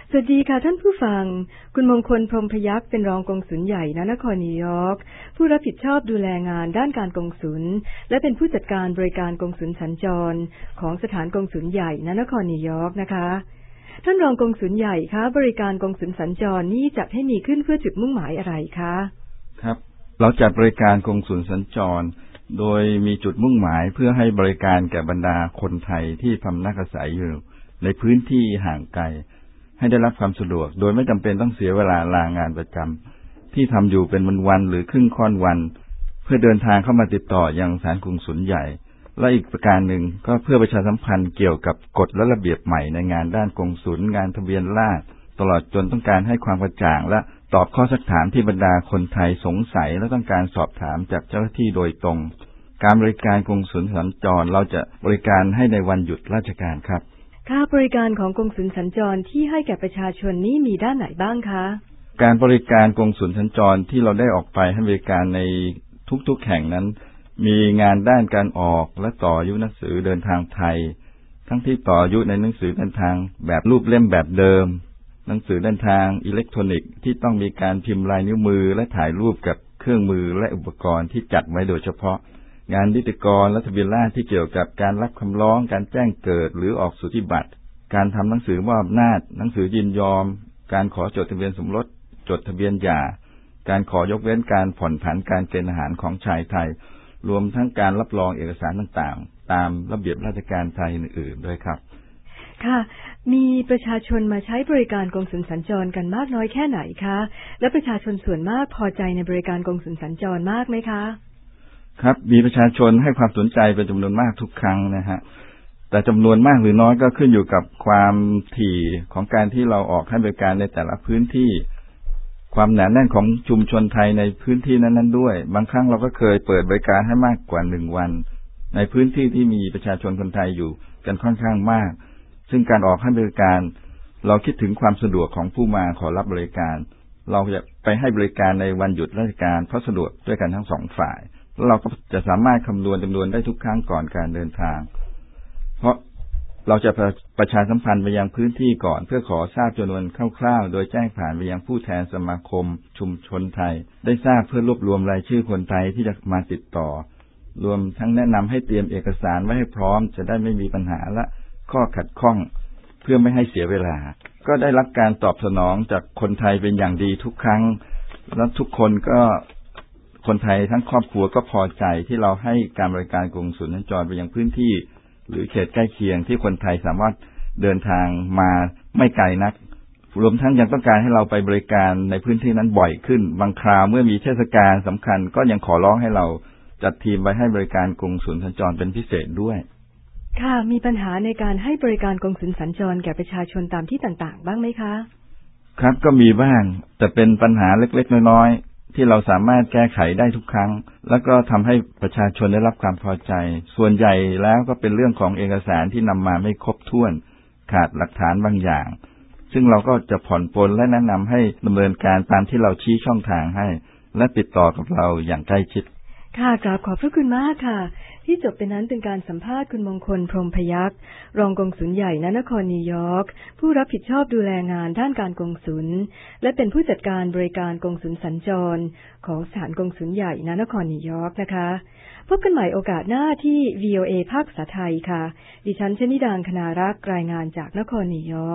สวัสดีค่ะท่านผู้ฟังคุณมงคลพรหมพยัคฆ์เป็นรองกงสุลใหญ่ณนครนิวยอร์กผู้รับผิดชอบดูแลงานด้านการกงสุลและเป็นผู้จัดการบริการกงสุลสัญจรของสถานกงสุลใหญ่ณนครนิวยอร์กนะคะท่านรองกงสุลใหญ่คะบริการกงสุลสัญจรนี้จัดให้มีขึ้นเพื่อจุดมุ่งหมายอะไรคะครับเราจัดบริการกงสุลสัญจรโดยมีจุดมุ่งหมายเพื่อให้บริการแก่บรรดาคนไทยที่พำนักอาศัยอยู่ในพื้นที่ห่างไกลให้ได้รับความสะดวกโดยไม่จำเป็นต้องเสียเวลาลางานประจำที่ทำอยู่เป็นวันหรือครึ่งค่อนวันเพื่อเดินทางเข้ามาติดต่อยังสถานกงสุลใหญ่และอีกประการหนึ่งก็เพื่อประชาสัมพันธ์เกี่ยวกับกฎและระเบียบใหม่ในงานด้านกงสุลงานทะเบียนราษฎร์ตลอดจนต้องการให้ความกระจ่างและตอบข้อซักถามที่บรรดาคนไทยสงสัยและต้องการสอบถามจากเจ้าหน้าที่โดยตรงการบริการกงสุลสัญจรเราจะบริการให้ในวันหยุดราชการครับค่าบริการของกงสุลสัญจรที่ให้แก่ประชาชนนี้มีด้านไหนบ้างคะการบริการกงสุลสัญจรที่เราได้ออกไปให้บริการในทุกๆแห่งนั้นมีงานด้านการออกและต่ออายุหนังสือเดินทางไทยทั้งที่ต่ออายุในหนังสือเดินทางแบบรูปเล่มแบบเดิมหนังสือเดินทางอิเล็กทรอนิกส์ที่ต้องมีการพิมพ์ลายนิ้วมือและถ่ายรูปกับเครื่องมือและอุปกรณ์ที่จัดไว้โดยเฉพาะงานนิติกรและทะเบียนราษฎร์ที่เกี่ยวกับการรับคำร้องการแจ้งเกิดหรือออกสุทธิบัตรการทำหนังสือมอบอำนาจหนังสือยินยอมการขอจดทะเบียนสมรสจดทะเบียนหย่าการขอยกเว้นการผ่อนผันการเกณฑ์ทหารของชายไทยรวมทั้งการรับรองเอกสารต่างๆตามระเบียบราชการไทยอื่นๆด้วยครับค่ะมีประชาชนมาใช้บริการกงสุลสัญจรกันมากน้อยแค่ไหนคะและประชาชนส่วนมากพอใจในบริการกงสุลสัญจรมากไหมคะครับมีประชาชนให้ความสนใจเป็นจำนวนมากทุกครั้งนะฮะแต่จำนวนมากหรือน้อยก็ขึ้นอยู่กับความถี่ของการที่เราออกให้บริการในแต่ละพื้นที่ความหนาแน่นของชุมชนไทยในพื้นที่นั้นๆด้วยบางครั้งเราก็เคยเปิดบริการให้มากกว่า1 วันในพื้นที่ที่มีประชาชนคนไทยอยู่กันค่อนข้างมากซึ่งการออกให้บริการเราคิดถึงความสะดวกของผู้มาขอรับบริการเราจะไปให้บริการในวันหยุดราชการเพราะสะดวกด้วยกันทั้งสองฝ่ายแล้วเราก็จะสามารถคำนวณจำนวนได้ทุกครั้งก่อนการเดินทางเพราะเราจะประชาสัมพันธ์ไปยังพื้นที่ก่อนเพื่อขอทราบจำนวนคร่าวๆโดยแจ้งผ่านไปยังผู้แทนสมาคมชุมชนไทยได้ทราบเพื่อรวบรวมรายชื่อคนไทยที่จะมาติดต่อรวมทั้งแนะนำให้เตรียมเอกสารไว้ให้พร้อมจะได้ไม่มีปัญหาและข้อขัดข้องเพื่อไม่ให้เสียเวลาก็ได้รับการตอบสนองจากคนไทยเป็นอย่างดีทุกครั้งและทุกคนก็คนไทยทั้งครอบครัวก็พอใจที่เราให้การบริการกงสุลสัญจรไปยังพื้นที่หรือเขตใกล้เคียงที่คนไทยสามารถเดินทางมาไม่ไกลนักรวมทั้งยังต้องการให้เราไปบริการในพื้นที่นั้นบ่อยขึ้นบางคราวเมื่อมีเทศกาลสำคัญก็ยังขอร้องให้เราจัดทีมไว้ให้บริการกงสุลสัญจรเป็นพิเศษด้วยค่ะมีปัญหาในการให้บริการกงสุลสัญจรแก่ประชาชนตามที่ต่างๆบ้างไหมคะครับก็มีบ้างแต่เป็นปัญหาเล็กๆน้อยๆที่เราสามารถแก้ไขได้ทุกครั้งแล้วก็ทำให้ประชาชนได้รับความพอใจส่วนใหญ่แล้วก็เป็นเรื่องของเอกสารที่นำมาไม่ครบถ้วนขาดหลักฐานบางอย่างซึ่งเราก็จะผ่อนปลนและแนะนำให้ดำเนินการตามที่เราชี้ช่องทางให้และติดต่อกับเราอย่างใกล้ชิดค่ะกราบขอบพระคุณมากค่ะที่จบไปนั้นเป็นการสัมภาษณ์คุณมงคลพรหมพยัคฆ์รองกงสุลใหญ่ณนครนิวยอร์กผู้รับผิดชอบดูแลงานด้านการกงสุลและเป็นผู้จัดการบริการกงสุลสัญจรของสถานกงสุลใหญ่ณนครนิวยอร์กนะคะพบกันใหม่โอกาสหน้าที่ VOA ภาคภาษาไทยค่ะดิฉันชนิดางคณารักษ์รายงานจากนครนิวยอร์ก